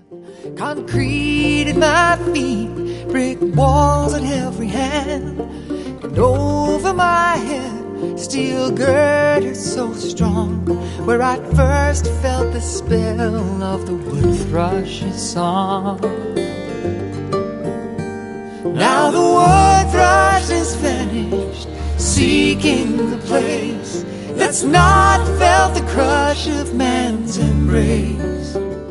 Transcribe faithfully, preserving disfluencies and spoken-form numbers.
Concrete at my feet, brick walls at every hand, and over my head, steel girders so strong, where I first felt the spell of the wood thrush's song. Now the wood thrush is vanished, seeking the place that's not felt the crush of man's embrace.